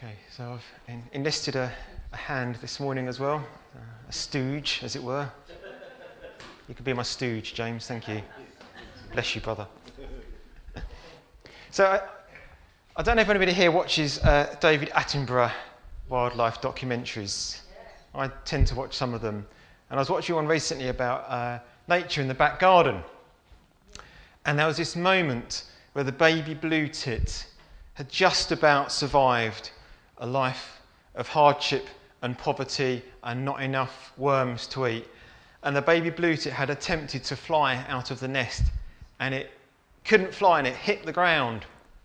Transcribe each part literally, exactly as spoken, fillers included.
Okay, so I've en- enlisted a, a hand this morning as well, uh, a stooge, as it were. You could be my stooge, James, thank you. Bless you, brother. So, I, I don't know if anybody here watches uh, David Attenborough wildlife documentaries. I tend to watch some of them. And I was watching one recently about uh, nature in the back garden. And there was this moment where the baby blue tit had just about survived a life of hardship and poverty and not enough worms to eat. And the baby blue tit had attempted to fly out of the nest and it couldn't fly and it hit the ground.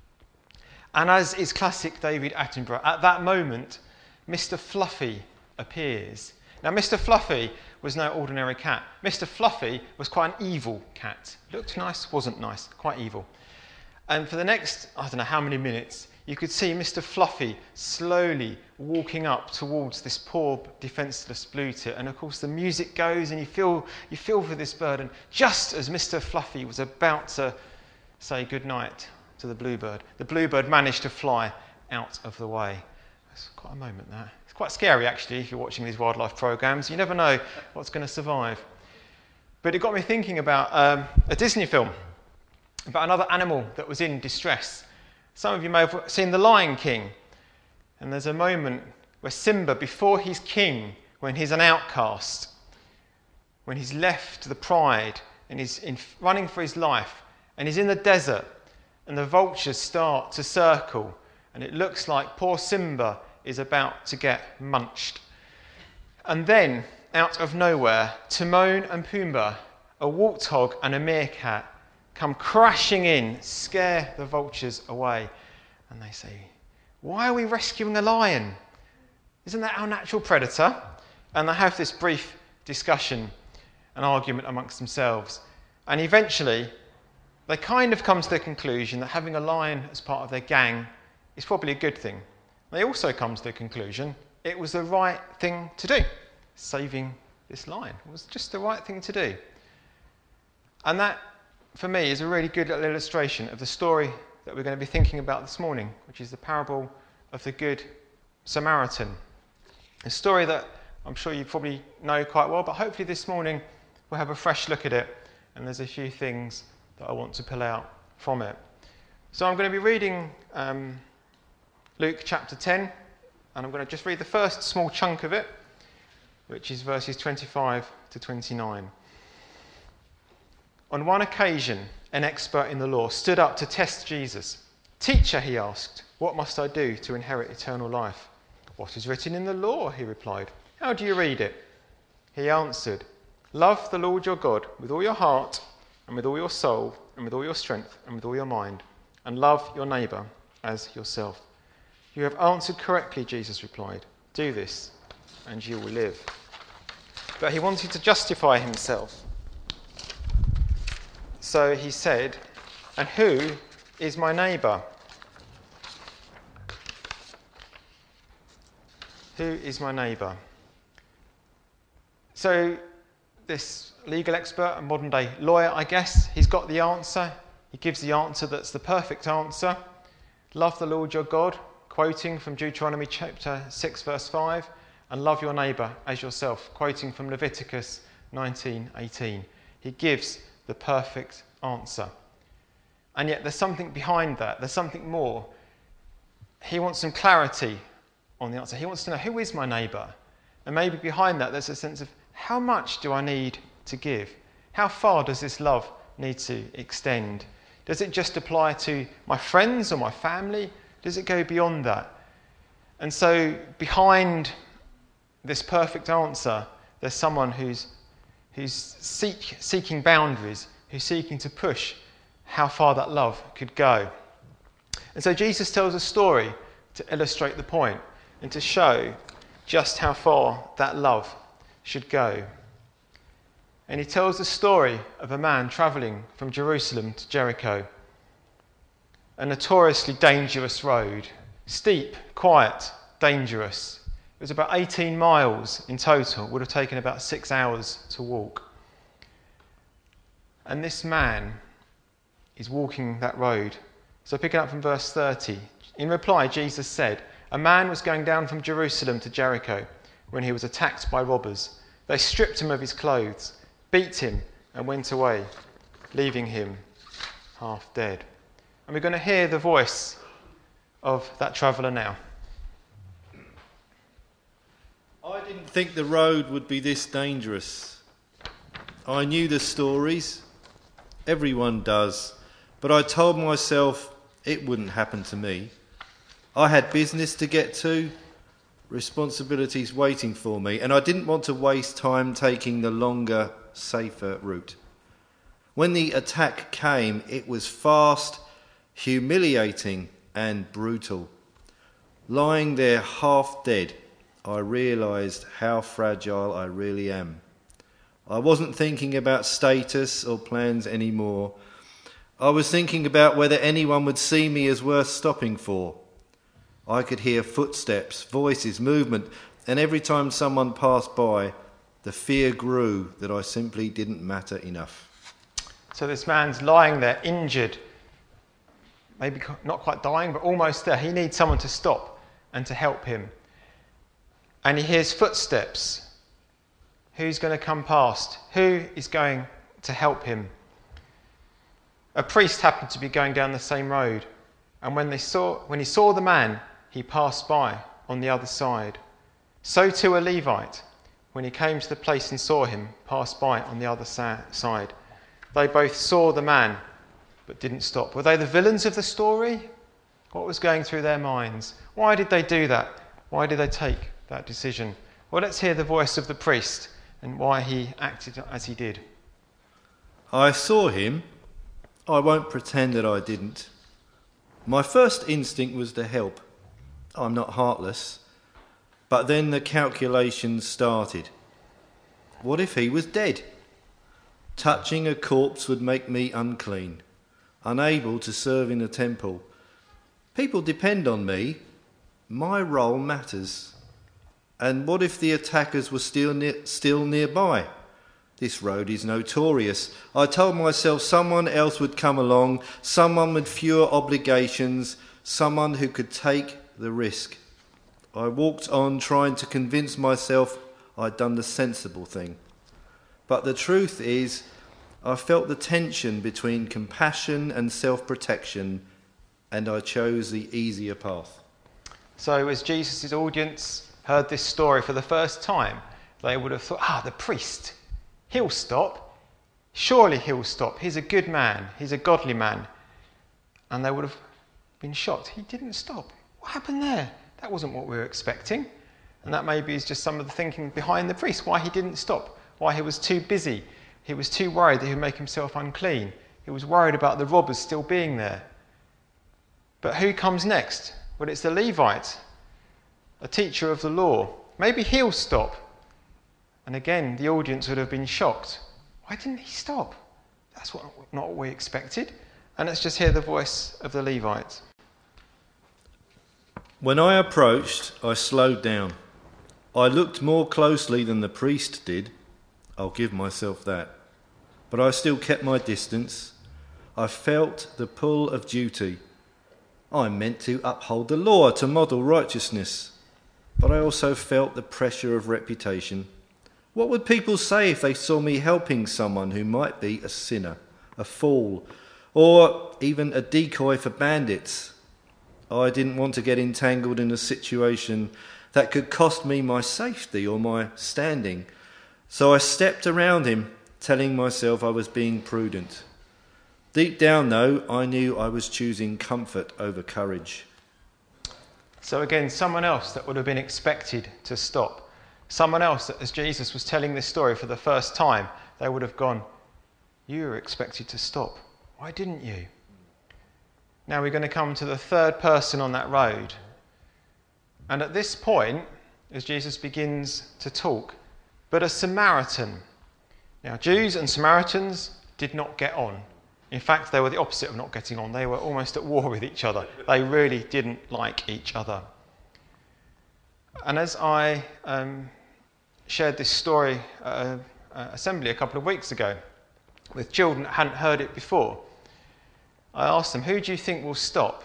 And as is classic David Attenborough, at that moment, Mister Fluffy appears. Now, Mister Fluffy was no ordinary cat. Mister Fluffy was quite an evil cat. Looked nice, wasn't nice, quite evil. And for the next, I don't know how many minutes, you could see Mister Fluffy slowly walking up towards this poor, defenceless blue tit. And of course, the music goes and you feel, you feel for this bird. And just as Mister Fluffy was about to say goodnight to the bluebird, the bluebird managed to fly out of the way. It's quite a moment, that. It's quite scary, actually, if you're watching these wildlife programmes. You never know what's going to survive. But it got me thinking about um, a Disney film, about another animal that was in distress. Some of you may have seen The Lion King. And there's a moment where Simba, before he's king, when he's an outcast, when he's left the pride and he's in, running for his life, and he's in the desert, and the vultures start to circle, and it looks like poor Simba is about to get munched. And then, out of nowhere, Timon and Pumbaa, a warthog and a meerkat, come crashing in, scare the vultures away. And they say, "Why are we rescuing a lion? Isn't that our natural predator?" And they have this brief discussion, an argument amongst themselves. And eventually, they kind of come to the conclusion that having a lion as part of their gang is probably a good thing. They also come to the conclusion it was the right thing to do. Saving this lion was just the right thing to do. And that, for me, is a really good little illustration of the story that we're going to be thinking about this morning, which is the parable of the Good Samaritan. A story that I'm sure you probably know quite well, but hopefully this morning we'll have a fresh look at it, and there's a few things that I want to pull out from it. So I'm going to be reading um, Luke chapter ten, and I'm going to just read the first small chunk of it, which is verses twenty-five to twenty-nine. On one occasion, an expert in the law stood up to test Jesus. "Teacher," he asked, "what must I do to inherit eternal life?" "What is written in the law?" he replied. "How do you read it?" He answered, "Love the Lord your God with all your heart, and with all your soul, and with all your strength, and with all your mind, and love your neighbour as yourself." "You have answered correctly," Jesus replied. "Do this, and you will live." But he wanted to justify himself. So he said, "And who is my neighbour?" Who is my neighbour? So this legal expert, a modern day lawyer, I guess, he's got the answer. He gives the answer that's the perfect answer. Love the Lord your God, quoting from Deuteronomy chapter six, verse five, and love your neighbour as yourself, quoting from Leviticus nineteen eighteen. He gives the perfect answer. And yet there's something behind that. There's something more. He wants some clarity on the answer. He wants to know, who is my neighbour? And maybe behind that there's a sense of, how much do I need to give? How far does this love need to extend? Does it just apply to my friends or my family? Does it go beyond that? And so behind this perfect answer, there's someone who's who's seek, seeking boundaries, who's seeking to push how far that love could go. And so Jesus tells a story to illustrate the point and to show just how far that love should go. And he tells the story of a man travelling from Jerusalem to Jericho, a notoriously dangerous road, steep, quiet, dangerous. It was about eighteen miles in total, would have taken about six hours to walk. And this man is walking that road. So picking up from verse thirty, in reply, Jesus said, A man was going down from Jerusalem to Jericho when he was attacked by robbers. They stripped him of his clothes, beat him, and went away, leaving him half dead. And we're going to hear the voice of that traveller now. I didn't think the road would be this dangerous. I knew the stories. Everyone does. But I told myself it wouldn't happen to me. I had business to get to, responsibilities waiting for me, and I didn't want to waste time taking the longer, safer route. When the attack came, it was fast, humiliating, and brutal. Lying there half dead, I realised how fragile I really am. I wasn't thinking about status or plans anymore. I was thinking about whether anyone would see me as worth stopping for. I could hear footsteps, voices, movement, and every time someone passed by, the fear grew that I simply didn't matter enough. So this man's lying there, injured, maybe not quite dying, but almost there. He needs someone to stop and to help him. And he hears footsteps. Who's going to come past? Who is going to help him? A priest happened to be going down the same road, and when they saw, when he saw the man, he passed by on the other side. So too a Levite, when he came to the place and saw him, passed by on the other sa- side. They both saw the man, but didn't stop. Were they the villains of the story? What was going through their minds? Why did they do that? Why did they take that decision? Well, let's hear the voice of the priest and why he acted as he did. I saw him. I won't pretend that I didn't. My first instinct was to help. I'm not heartless. But then the calculations started. What if he was dead? Touching a corpse would make me unclean, unable to serve in a temple. People depend on me. My role matters. And what if the attackers were still ne- still nearby? This road is notorious. I told myself someone else would come along, someone with fewer obligations, someone who could take the risk. I walked on trying to convince myself I'd done the sensible thing. But the truth is, I felt the tension between compassion and self-protection, and I chose the easier path. So as Jesus' audience heard this story for the first time, they would have thought, ah, the priest, he'll stop. Surely he'll stop. He's a good man. He's a godly man. And they would have been shocked. He didn't stop. What happened there? That wasn't what we were expecting. And that maybe is just some of the thinking behind the priest, why he didn't stop, why he was too busy. He was too worried that he would make himself unclean. He was worried about the robbers still being there. But who comes next? Well, it's the Levite, a teacher of the law. Maybe he'll stop. And again, the audience would have been shocked. Why didn't he stop? That's what, not what we expected. And let's just hear the voice of the Levite. When I approached, I slowed down. I looked more closely than the priest did. I'll give myself that. But I still kept my distance. I felt the pull of duty. I'm meant to uphold the law, to model righteousness. But I also felt the pressure of reputation. What would people say if they saw me helping someone who might be a sinner, a fool, or even a decoy for bandits? I didn't want to get entangled in a situation that could cost me my safety or my standing. So I stepped around him, telling myself I was being prudent. Deep down, though, I knew I was choosing comfort over courage. So again, someone else that would have been expected to stop. Someone else that, as Jesus was telling this story for the first time, they would have gone, you were expected to stop. Why didn't you? Now we're going to come to the third person on that road. And at this point, as Jesus begins to talk, but a Samaritan. Now, Jews and Samaritans did not get on. In fact, they were the opposite of not getting on. They were almost at war with each other. They really didn't like each other. And as I um, shared this story at an assembly a couple of weeks ago with children that hadn't heard it before, I asked them, who do you think will stop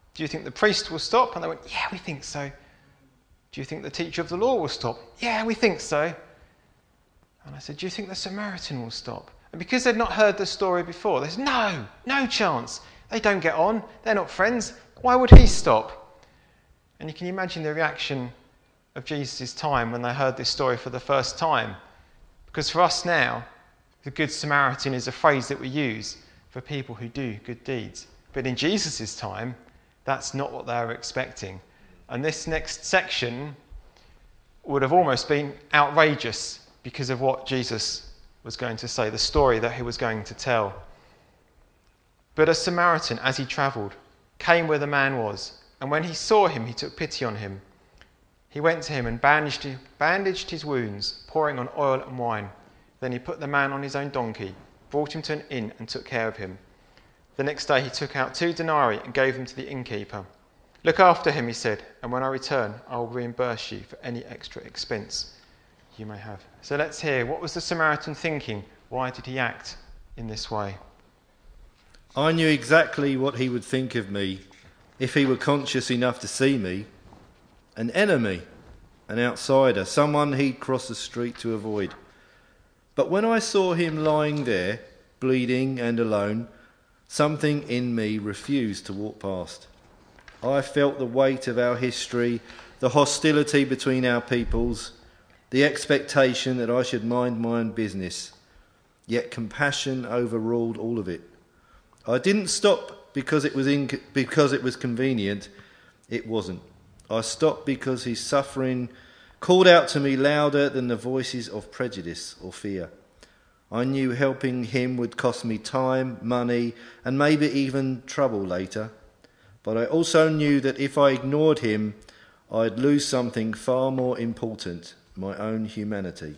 Do you think the priest will stop? And they went, yeah, we think so. Do you think the teacher of the law will stop? Yeah, we think so. And I said, do you think the Samaritan will stop? And because they'd not heard the story before, they said, no, no chance. They don't get on. They're not friends. Why would he stop? And you can imagine the reaction of Jesus' time when they heard this story for the first time. Because for us now, the Good Samaritan is a phrase that we use for people who do good deeds. But in Jesus' time, that's not what they were expecting. And this next section would have almost been outrageous because of what Jesus was going to say, the story that he was going to tell. But a Samaritan, as he travelled, came where the man was, and when he saw him, he took pity on him. He went to him and bandaged, bandaged his wounds, pouring on oil and wine. Then he put the man on his own donkey, brought him to an inn, and took care of him. The next day he took out two denarii and gave them to the innkeeper. Look after him, he said, and when I return, I will reimburse you for any extra expense you may have. So let's hear, what was the Samaritan thinking? Why did he act in this way? I knew exactly what he would think of me if he were conscious enough to see me. An enemy, an outsider, someone he'd cross the street to avoid. But when I saw him lying there, bleeding and alone, something in me refused to walk past. I felt the weight of our history, the hostility between our peoples, the expectation that I should mind my own business. Yet compassion overruled all of it. I didn't stop because it was inc- because it was convenient. It wasn't. I stopped because his suffering called out to me louder than the voices of prejudice or fear. I knew helping him would cost me time, money, and maybe even trouble later. But I also knew that if I ignored him, I'd lose something far more important, my own humanity.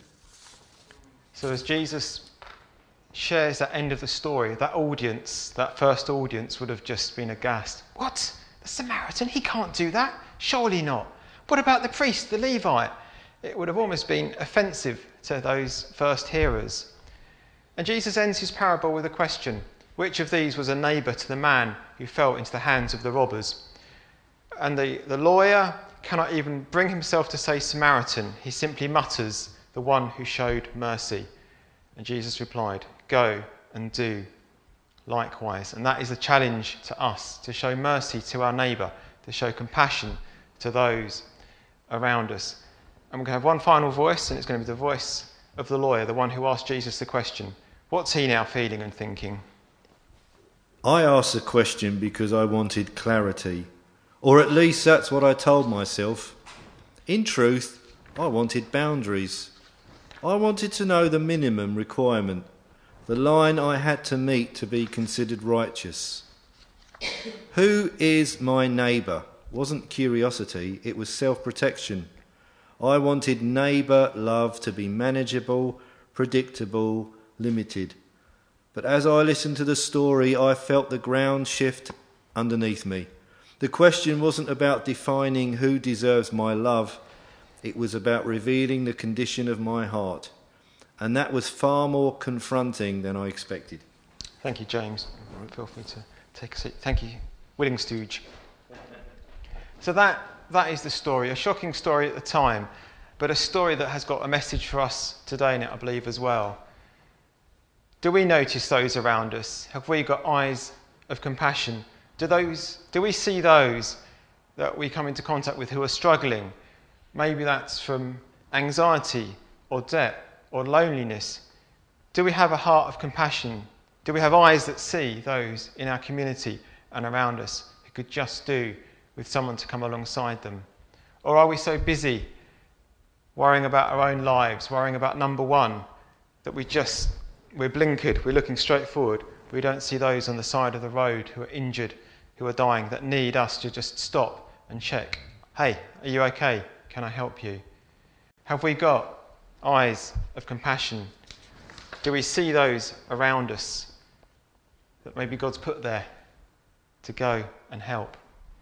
So as Jesus shares that end of the story, that audience, that first audience would have just been aghast. What? The Samaritan? He can't do that. Surely not. What about the priest, the Levite? It would have almost been offensive to those first hearers. And Jesus ends his parable with a question. Which of these was a neighbour to the man who fell into the hands of the robbers? And the, the lawyer cannot even bring himself to say Samaritan. He simply mutters, the one who showed mercy. And Jesus replied, go and do likewise. And that is a challenge to us, to show mercy to our neighbour, to show compassion to those around us. And we're going to have one final voice, and it's going to be the voice of the lawyer, the one who asked Jesus the question. What's he now feeling and thinking? I asked the question because I wanted clarity, or at least that's what I told myself. In truth, I wanted boundaries. I wanted to know the minimum requirement, the line I had to meet to be considered righteous. Who is my neighbour? Wasn't curiosity, it was self-protection. I wanted neighbour love to be manageable, predictable, limited. But as I listened to the story, I felt the ground shift underneath me. The question wasn't about defining who deserves my love. It was about revealing the condition of my heart. And that was far more confronting than I expected. Thank you, James. Feel free to take a seat. Thank you, Willing Stooge. So that that is the story, a shocking story at the time, but a story that has got a message for us today in it, I believe, as well. Do we notice those around us? Have we got eyes of compassion? Do those? Do we see those that we come into contact with who are struggling? Maybe that's from anxiety or debt or loneliness. Do we have a heart of compassion? Do we have eyes that see those in our community and around us who could just do with someone to come alongside them? Or are we so busy worrying about our own lives, worrying about number one, that we just, we're blinkered, we're looking straight forward, we don't see those on the side of the road who are injured, who are dying, that need us to just stop and check. Hey, are you okay? Can I help you? Have we got eyes of compassion? Do we see those around us that maybe God's put there to go and help?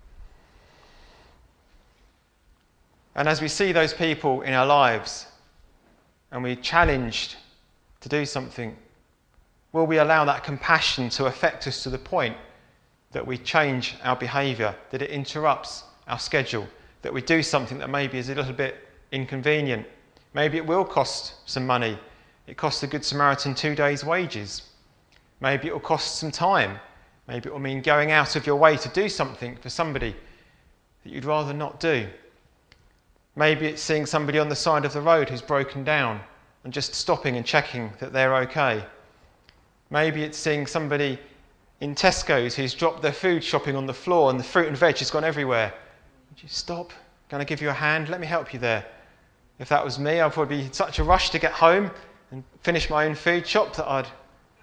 And as we see those people in our lives and we're challenged to do something, will we allow that compassion to affect us to the point that we change our behaviour, that it interrupts our schedule, that we do something that maybe is a little bit inconvenient. Maybe it will cost some money. It costs the Good Samaritan two days' wages. Maybe it will cost some time. Maybe it will mean going out of your way to do something for somebody that you'd rather not do. Maybe it's seeing somebody on the side of the road who's broken down and just stopping and checking that they're okay. Maybe it's seeing somebody in Tesco's who's dropped their food shopping on the floor and the fruit and veg has gone everywhere. Would you stop? Can I give you a hand? Let me help you there. If that was me, I'd probably be in such a rush to get home and finish my own food shop that I'd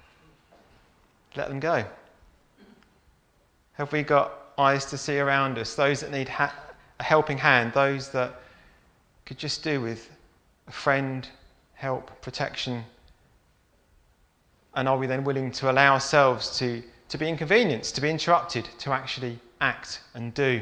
let them go. Have we got eyes to see around us? Those that need ha- a helping hand, those that could just do with a friend, help, protection. And are we then willing to allow ourselves to, to be inconvenienced, to be interrupted, to actually act and do?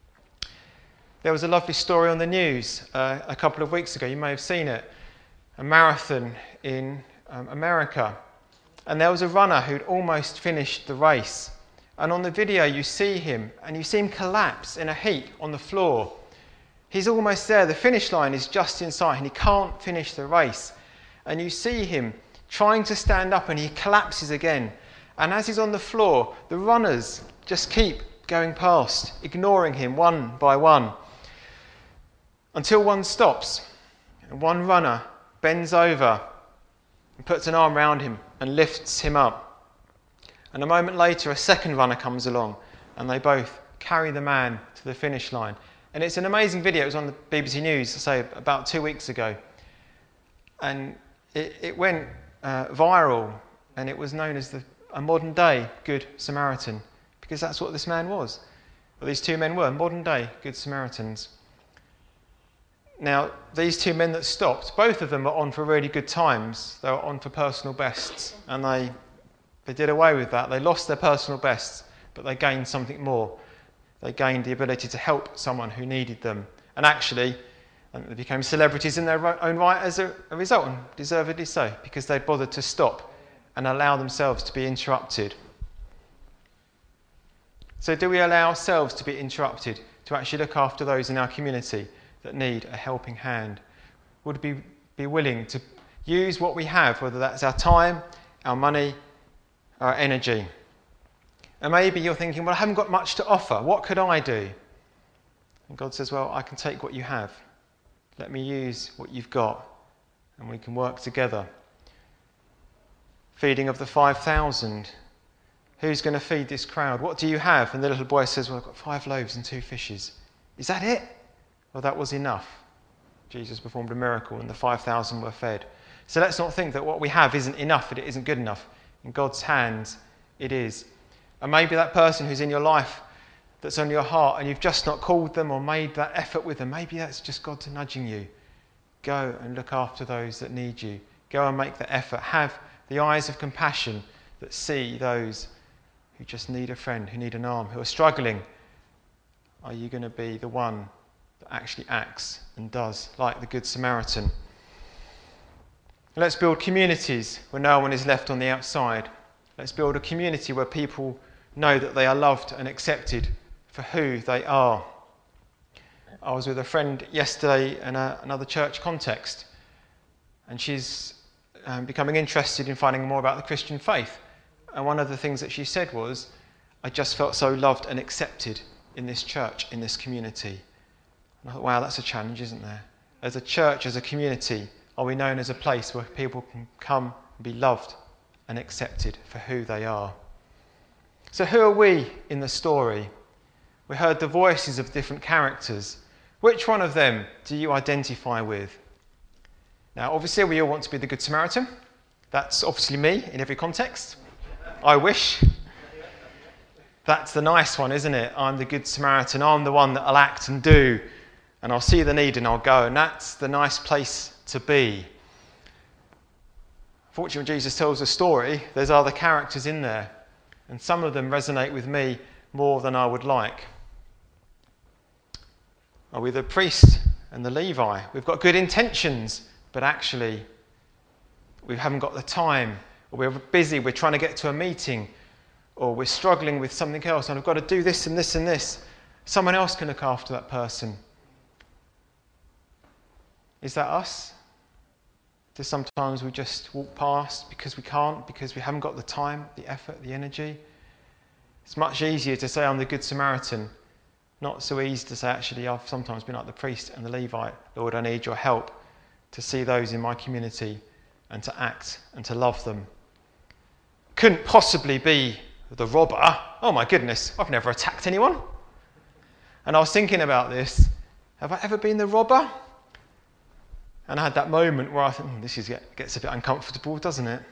There was a lovely story on the news uh, a couple of weeks ago. You may have seen it. A marathon in um, America. And there was a runner who'd almost finished the race. And on the video you see him, and you see him collapse in a heap on the floor. He's almost there. The finish line is just in sight, and he can't finish the race. And you see him trying to stand up, and he collapses again. And as he's on the floor, the runners just keep going past, ignoring him one by one, until one stops, and one runner bends over and puts an arm around him and lifts him up. And a moment later, a second runner comes along, and they both carry the man to the finish line. And it's an amazing video. It was on the B B C News, say, about two weeks ago. And it, it went uh, viral, and it was known as the, a modern-day Good Samaritan, because that's what this man was. Well, these two men were modern-day Good Samaritans. Now, these two men that stopped, both of them were on for really good times. They were on for personal bests, and they they did away with that. They lost their personal bests, but they gained something more. They gained the ability to help someone who needed them. And actually, they became celebrities in their own right as a, a result, and deservedly so, because they bothered to stop and allow themselves to be interrupted. So do we allow ourselves to be interrupted, to actually look after those in our community that need a helping hand? Would we be willing to use what we have, whether that's our time, our money, our energy? And maybe you're thinking, well, I haven't got much to offer. What could I do? And God says, well, I can take what you have. Let me use what you've got, and we can work together. Feeding of the five thousand. Who's going to feed this crowd? What do you have? And the little boy says, well, I've got five loaves and two fishes. Is that it? Well, that was enough. Jesus performed a miracle, and the five thousand were fed. So let's not think that what we have isn't enough, that it isn't good enough. In God's hands, it is. And maybe that person who's in your life, that's on your heart, and you've just not called them or made that effort with them, maybe that's just God nudging you. Go and look after those that need you. Go and make the effort. Have the eyes of compassion that see those who just need a friend, who need an arm, who are struggling. Are you going to be the one that actually acts and does, like the Good Samaritan? Let's build communities where no one is left on the outside. Let's build a community where people know that they are loved and accepted for who they are. I was with a friend yesterday in a, another church context, and she's um, becoming interested in finding more about the Christian faith. And one of the things that she said was, I just felt so loved and accepted in this church, in this community. And I thought, wow, that's a challenge, isn't there? As a church, as a community, are we known as a place where people can come and be loved and accepted for who they are? So who are we in the story? We heard the voices of different characters. Which one of them do you identify with? Now, obviously, we all want to be the Good Samaritan. That's obviously me in every context. I wish. That's the nice one, isn't it? I'm the Good Samaritan. I'm the one that'll act and do, and I'll see the need and I'll go. And that's the nice place to be. Fortunately, when Jesus tells a story, there's other characters in there, and some of them resonate with me more than I would like. Are we the priest and the Levi? We've got good intentions, but actually we haven't got the time, or we're busy, we're trying to get to a meeting, or we're struggling with something else and I've got to do this and this and this. Someone else can look after that person. Is that us? Do sometimes we just walk past because we can't, because we haven't got the time, the effort, the energy? It's much easier to say I'm the Good Samaritan. Not so easy to say, actually, I've sometimes been like the priest and the Levite. Lord, I need your help to see those in my community and to act and to love them. Couldn't possibly be the robber. Oh my goodness, I've never attacked anyone. And I was thinking about this. Have I ever been the robber? And I had that moment where I thought, hmm, this is, gets a bit uncomfortable, doesn't it?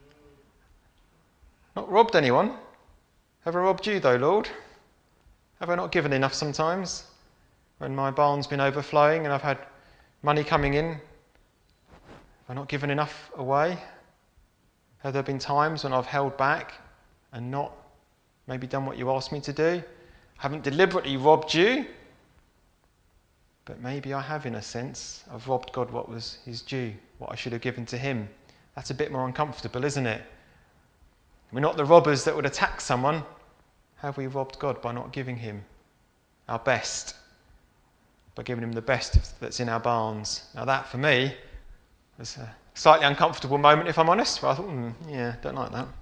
Not robbed anyone. Have I robbed you though, Lord? Have I not given enough sometimes? When my barn's been overflowing and I've had money coming in, have I not given enough away? Have there been times when I've held back and not maybe done what you asked me to do? I haven't deliberately robbed you, but maybe I have in a sense. I've robbed God what was his due, what I should have given to him. That's a bit more uncomfortable, isn't it? We're not the robbers that would attack someone. Have we robbed God by not giving him our best? By giving him the best that's in our barns? Now that, for me, was a slightly uncomfortable moment, if I'm honest. Where I thought, mm, yeah, don't like that.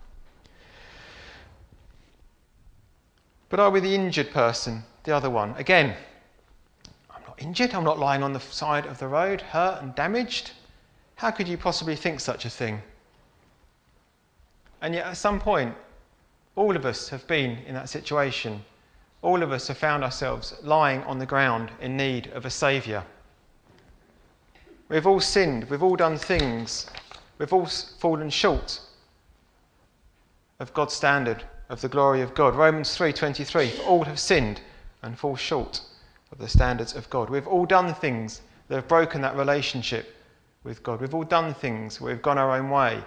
But are we the injured person? The other one? Again, I'm not injured. I'm not lying on the side of the road, hurt and damaged. How could you possibly think such a thing? And yet at some point, all of us have been in that situation. All of us have found ourselves lying on the ground in need of a saviour. We've all sinned. We've all done things. We've all fallen short of God's standard, of the glory of God. Romans three twenty-three, for all have sinned and fall short of the standards of God. We've all done things that have broken that relationship with God. We've all done things where we've gone our own way.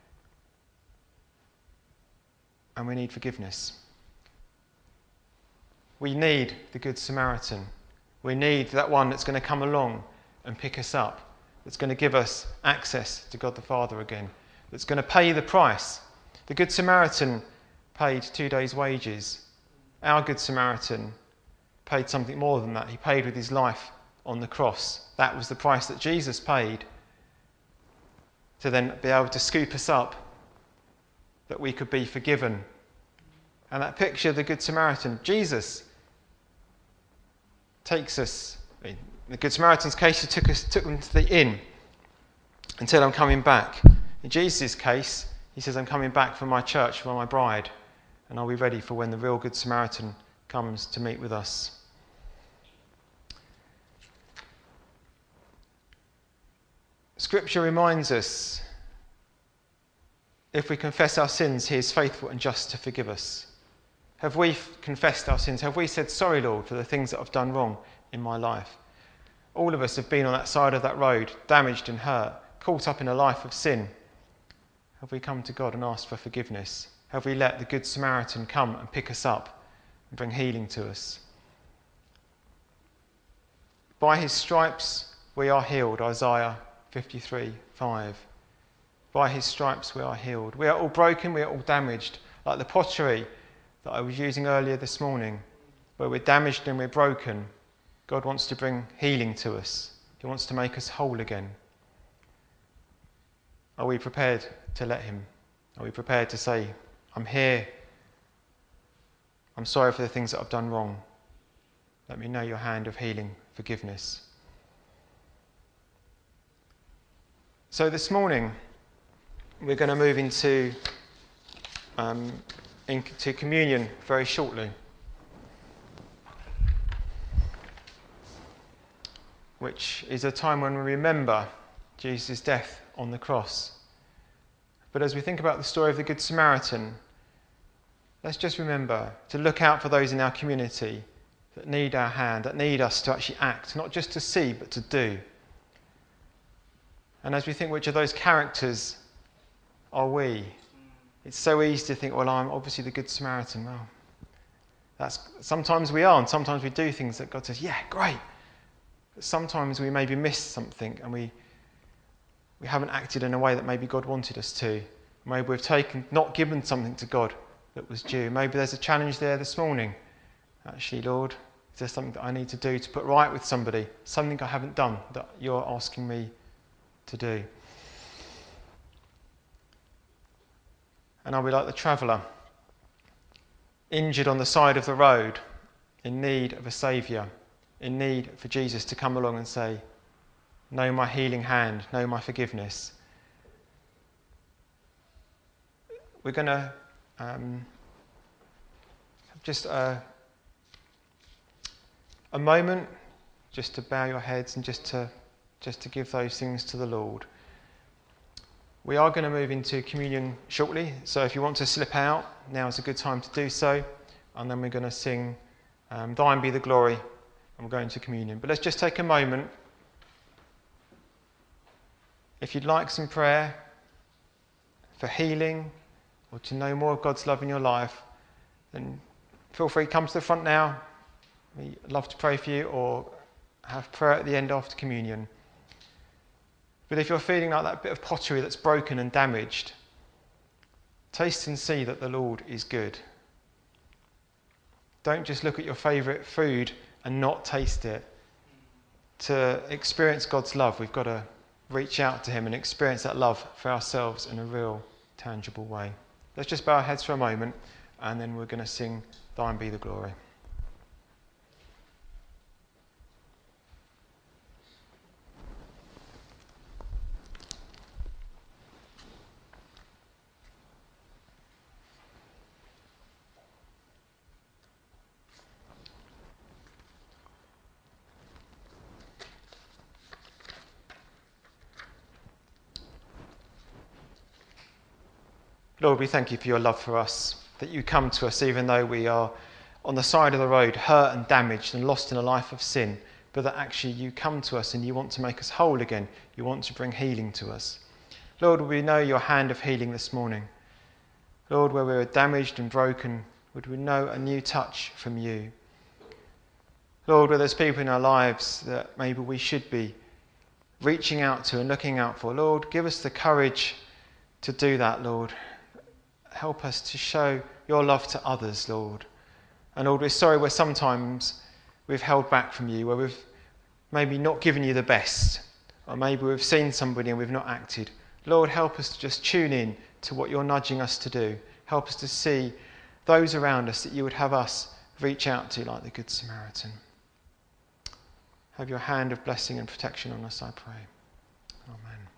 And we need forgiveness. We need the Good Samaritan. We need that one that's going to come along and pick us up, that's going to give us access to God the Father again, that's going to pay the price. The Good Samaritan paid two days' wages. Our Good Samaritan paid something more than that. He paid with his life on the cross. That was the price that Jesus paid to then be able to scoop us up, that we could be forgiven. And that picture of the Good Samaritan, Jesus takes us, in the Good Samaritan's case, he took us, took them to the inn until I'm coming back. In Jesus' case, he says, I'm coming back for my church, for my bride. And are we ready for when the real Good Samaritan comes to meet with us? Scripture reminds us, if we confess our sins, he is faithful and just to forgive us. Have we confessed our sins? Have we said, sorry, Lord, for the things that I've done wrong in my life? All of us have been on that side of that road, damaged and hurt, caught up in a life of sin. Have we come to God and asked for forgiveness? Have we let the Good Samaritan come and pick us up and bring healing to us? By his stripes we are healed, Isaiah fifty-three five. By his stripes we are healed. We are all broken, we are all damaged, like the pottery that I was using earlier this morning, where we're damaged and we're broken. God wants to bring healing to us. He wants to make us whole again. Are we prepared to let him? Are we prepared to say, I'm here. I'm sorry for the things that I've done wrong. Let me know your hand of healing, forgiveness. So this morning, we're going to move into, um, into communion very shortly, which is a time when we remember Jesus' death on the cross. But as we think about the story of the Good Samaritan, let's just remember to look out for those in our community that need our hand, that need us to actually act, not just to see, but to do. And as we think, which of those characters are we? It's so easy to think, well, I'm obviously the Good Samaritan. Well, that's sometimes we are, and sometimes we do things that God says, yeah, great. But sometimes we maybe missed something, and we we haven't acted in a way that maybe God wanted us to. Maybe we've taken, not given something to God that was due. Maybe there's a challenge there this morning. Actually, Lord, is there something that I need to do to put right with somebody? Something I haven't done that you're asking me to do? And are we like the traveller, injured on the side of the road, in need of a saviour, in need for Jesus to come along and say, know my healing hand, know my forgiveness? We're going to um, just a, a moment just to bow your heads and just to just to give those things to the Lord. We are going to move into communion shortly, so if you want to slip out, now is a good time to do so. And then we're going to sing um, Thine Be the Glory, and we're going to communion. But let's just take a moment. If you'd like some prayer for healing or to know more of God's love in your life, then feel free to come to the front now. We'd love to pray for you, or have prayer at the end after communion. But if you're feeling like that bit of pottery that's broken and damaged, taste and see that the Lord is good. Don't just look at your favourite food and not taste it. To experience God's love, we've got to reach out to him and experience that love for ourselves in a real, tangible way. Let's just bow our heads for a moment, and then we're going to sing Thine Be the Glory. Lord, we thank you for your love for us, that you come to us even though we are on the side of the road, hurt and damaged and lost in a life of sin, but that actually you come to us and you want to make us whole again. You want to bring healing to us. Lord, we know your hand of healing this morning. Lord, where we are damaged and broken, would we know a new touch from you? Lord, where there's people in our lives that maybe we should be reaching out to and looking out for, Lord, give us the courage to do that, Lord. Help us to show your love to others, Lord. And Lord, we're sorry where sometimes we've held back from you, where we've maybe not given you the best, or maybe we've seen somebody and we've not acted. Lord, help us to just tune in to what you're nudging us to do. Help us to see those around us that you would have us reach out to like the Good Samaritan. Have your hand of blessing and protection on us, I pray. Amen.